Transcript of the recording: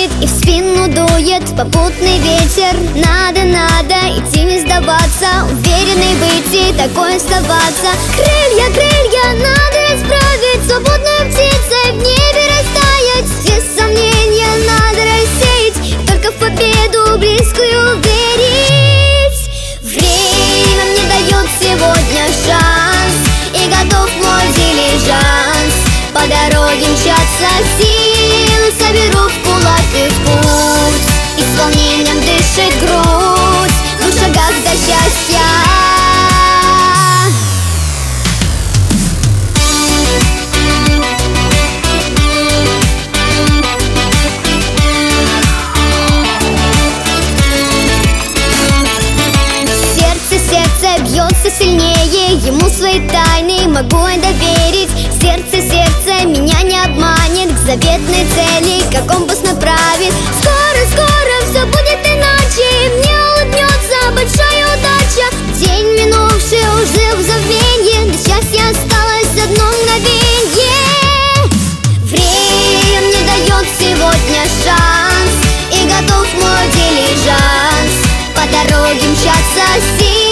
летит и в спину дует попутный ветер. Надо идти, не сдаваться, уверенной выйти, такой оставаться. Крылья, надо исправить, свободной птицей в небе растаять. Все сомнения надо рассеять, только в победу близкую верить. Время мне дает сегодня шанс, и готов мой дилижанс. По дороге мчатся силы, соберу в кулак и в путь. И с волнением дышит грудь, в двух шагах до счастья. Сердце бьется сильнее, ему свои тайны могу я доверить. Сердце меня не обманет, к заветной цели, как компас направит. Скоро все будет иначе, и мне улыбнется большая удача. День минувший уже в забвенье, до счастья осталось одно мгновенье. Время мне дает сегодня шанс, и готов мой дилижанс. По дороге мчатся силы,